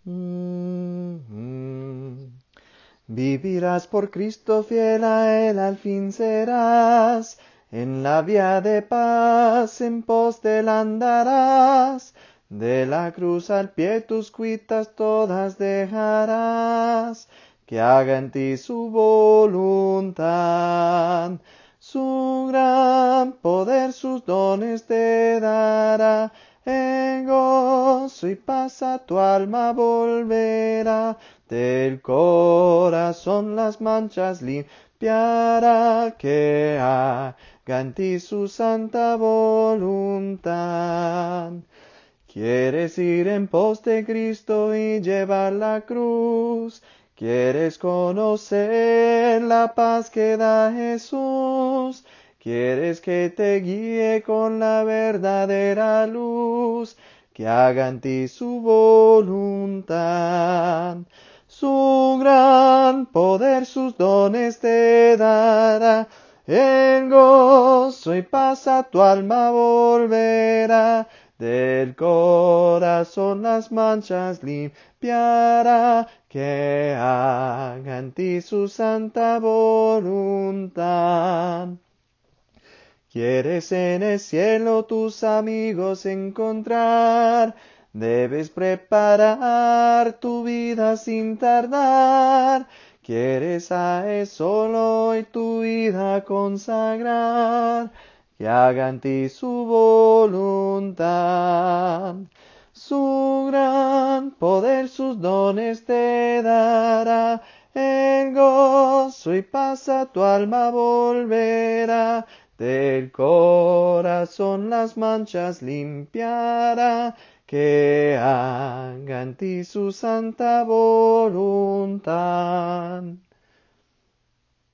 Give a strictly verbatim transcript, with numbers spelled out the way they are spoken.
Mm, mm. Vivirás por Cristo, fiel a Él al fin serás. En la vía de paz en pos de Él andarás. De la cruz al pie tus cuitas todas dejarás. Que haga en ti su voluntad. Su gran poder sus dones te dará. En gozo y paz a tu alma volverá. Del corazón las manchas limpiará, que haga en ti su santa voluntad. ¿Quieres ir en pos de Cristo y llevar la cruz? ¿Quieres conocer la paz que da Jesús? ¿Quieres que te guíe con la verdadera luz? Que haga en ti su voluntad. Su gran poder sus dones te dará. En gozo y paz a tu alma volverá. Del corazón las manchas limpiará. Que haga en ti su santa voluntad. ¿Quieres en el cielo tus amigos encontrar? Debes preparar tu vida sin tardar. ¿Quieres a Él solo y tu vida consagrar? Que haga en ti su voluntad. Su gran poder sus dones te dará. En gozo y paz a tu alma volverá. Del corazón las manchas limpiará, que haga en ti su santa voluntad.